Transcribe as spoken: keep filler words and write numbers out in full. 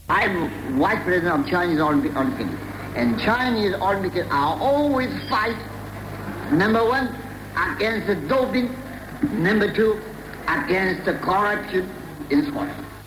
I'm vice president of Chinese Olympic Committee. And Chinese Olympic are always fight, number one, against the doping, number two, against the corruption in sport.